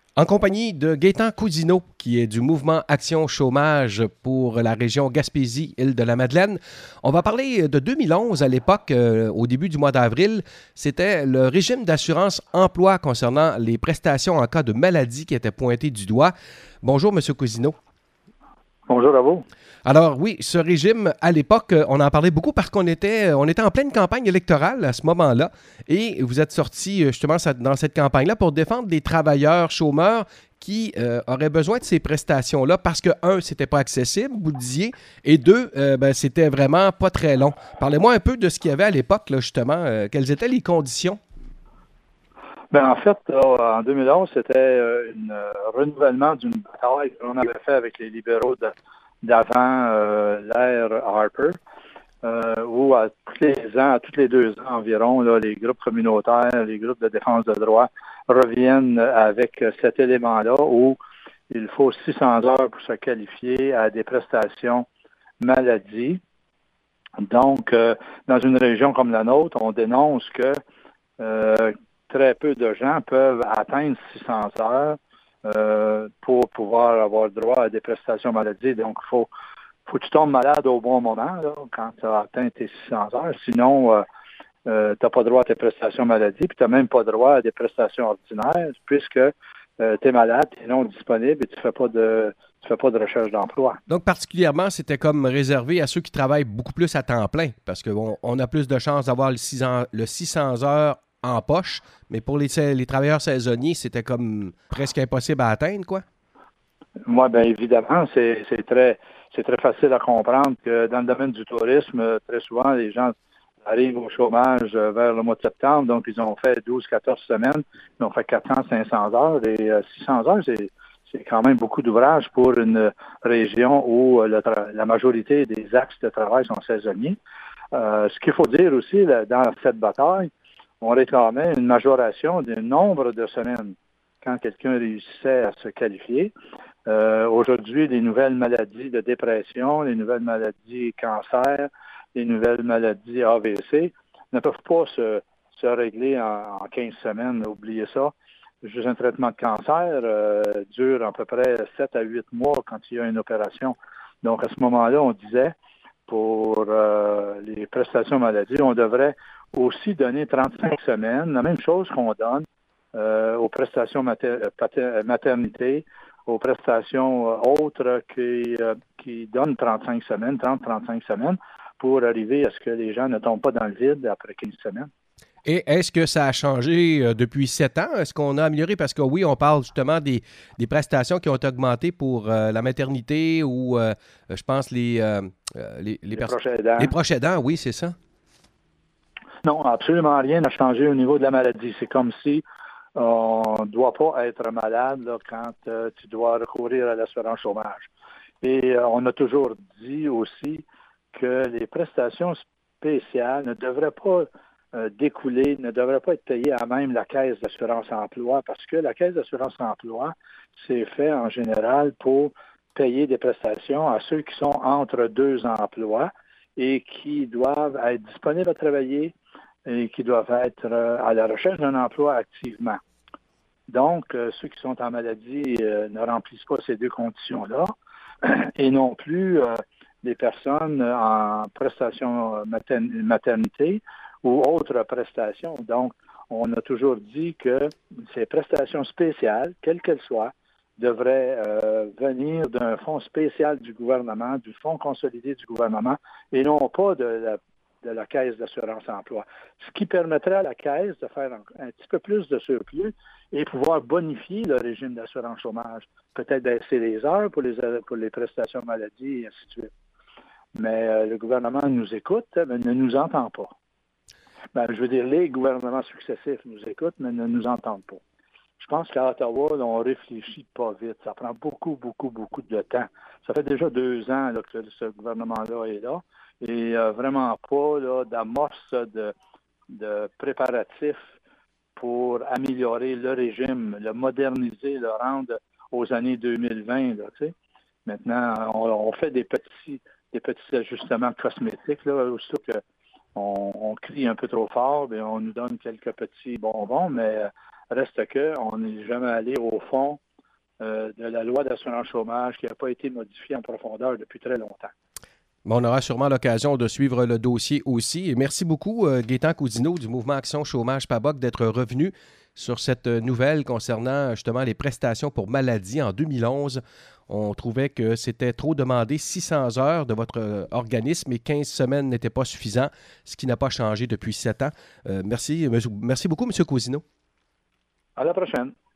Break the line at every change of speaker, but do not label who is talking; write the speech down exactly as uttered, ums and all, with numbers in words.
En compagnie de Gaétan Cousineau, qui est du mouvement Action Chômage pour la région Gaspésie-Île-de-la-Madeleine. On va parler de deux mille onze à l'époque, euh, au début du mois d'avril. C'était le régime d'assurance emploi concernant les prestations en cas de maladie qui était pointé du doigt. Bonjour, M. Cousineau.
Bonjour à vous.
Alors oui, ce régime, à l'époque, on en parlait beaucoup parce qu'on était, on était en pleine campagne électorale à ce moment-là et vous êtes sorti justement dans cette campagne-là pour défendre les travailleurs chômeurs qui euh, auraient besoin de ces prestations-là parce que, un, c'était pas accessible, vous le disiez, et deux, euh, ben, c'était vraiment pas très long. Parlez-moi un peu de ce qu'il y avait à l'époque, là, justement. Euh, quelles étaient les conditions?
Ben, en fait, là, en deux mille onze, c'était euh, un renouvellement d'une bataille qu'on avait fait avec les libéraux de, d'avant euh, l'ère Harper, euh, où à tous les ans, à tous les deux ans environ, là, les groupes communautaires, les groupes de défense de droits reviennent avec cet élément-là où il faut six cents heures pour se qualifier à des prestations maladie. Donc, euh, dans une région comme la nôtre, on dénonce que euh, très peu de gens peuvent atteindre six cents heures euh, pour pouvoir avoir droit à des prestations maladie. Donc, il faut, faut que tu tombes malade au bon moment là, quand tu as atteint tes six cents heures. Sinon, euh, euh, tu n'as pas droit à tes prestations maladie, puis tu n'as même pas droit à des prestations ordinaires, puisque euh, tu es malade, tu es non disponible et tu ne fais pas de tu fais pas de recherche d'emploi.
Donc, particulièrement, c'était comme réservé à ceux qui travaillent beaucoup plus à temps plein parce qu'on on a plus de chances d'avoir le, six cents le six cents heures en poche, mais pour les, les travailleurs saisonniers, c'était comme presque impossible à atteindre, quoi.
Moi, bien évidemment, c'est, c'est très c'est très facile à comprendre que dans le domaine du tourisme, très souvent, les gens arrivent au chômage vers le mois de septembre, donc ils ont fait douze quatorze semaines, ils ont fait quatre cents cinq cents heures, et euh, six cents heures, c'est, c'est quand même beaucoup d'ouvrages pour une région où le tra- la majorité des axes de travail sont saisonniers. Euh, ce qu'il faut dire aussi, là, dans cette bataille, on réclamait une majoration du nombre de semaines quand quelqu'un réussissait à se qualifier. Euh, aujourd'hui, les nouvelles maladies de dépression, les nouvelles maladies cancer, les nouvelles maladies A V C ne peuvent pas se, se régler en, en quinze semaines. Oubliez ça. Juste un traitement de cancer euh, dure à peu près sept à huit mois quand il y a une opération. Donc, à ce moment-là, on disait, pour euh, les prestations maladie, on devrait aussi donner trente-cinq semaines, la même chose qu'on donne euh, aux prestations mater- pater- maternité, aux prestations euh, autres qui, euh, qui donnent trente-cinq semaines, trente à trente-cinq semaines, pour arriver à ce que les gens ne tombent pas dans le vide après quinze semaines.
Et est-ce que ça a changé euh, depuis sept ans? Est-ce qu'on a amélioré? Parce que oui, on parle justement des, des prestations qui ont augmenté pour euh, la maternité ou, euh, je pense, les, euh, les, les,
Les
pers-
proches aidants.
les proches aidants, oui, c'est ça.
Non, absolument rien n'a changé au niveau de la maladie. C'est comme si on ne doit pas être malade là, quand euh, tu dois recourir à l'assurance chômage. Et euh, on a toujours dit aussi que les prestations spéciales ne devraient pas euh, découler, ne devraient pas être payées à même la Caisse d'assurance emploi, parce que la Caisse d'assurance emploi, c'est fait en général pour payer des prestations à ceux qui sont entre deux emplois et qui doivent être disponibles à travailler et qui doivent être euh, à la recherche d'un emploi activement. Donc, euh, ceux qui sont en maladie euh, ne remplissent pas ces deux conditions-là et non plus euh, des personnes en prestation matern- maternité ou autres prestations. Donc, on a toujours dit que ces prestations spéciales, quelles qu'elles soient, devraient euh, venir d'un fonds spécial du gouvernement, du fonds consolidé du gouvernement, et non pas de la, de la Caisse d'assurance emploi. Ce qui permettrait à la Caisse de faire un, un petit peu plus de surplus et pouvoir bonifier le régime d'assurance chômage. Peut-être baisser les heures pour les, pour les prestations maladie et ainsi de suite. Mais euh, le gouvernement nous écoute, mais ne nous entend pas. Ben, je veux dire, les gouvernements successifs nous écoutent, mais ne nous entendent pas. Je pense qu'à Ottawa, là, on réfléchit pas vite. Ça prend beaucoup, beaucoup, beaucoup de temps. Ça fait déjà deux ans là, que ce gouvernement-là est là et euh, vraiment pas là, d'amorce de, de préparatifs pour améliorer le régime, le moderniser, le rendre aux années deux mille vingt. Là, tu sais. Maintenant, on, on fait des petits, des petits ajustements cosmétiques, là, aussitôt qu'on on crie un peu trop fort, bien, on nous donne quelques petits bonbons, mais Reste que on n'est jamais allé au fond euh, de la loi d'assurance chômage qui n'a pas été modifiée en profondeur depuis très longtemps.
Bon, on aura sûrement l'occasion de suivre le dossier aussi. Et merci beaucoup, euh, Gaétan Cousineau du Mouvement Action Chômage P A B O C, d'être revenu sur cette nouvelle concernant justement les prestations pour maladie en deux mille onze. On trouvait que c'était trop demandé, six cents heures de votre euh, organisme et quinze semaines n'étaient pas suffisants, ce qui n'a pas changé depuis sept ans. Euh, merci, merci beaucoup, M. Cousineau.
À la prochaine.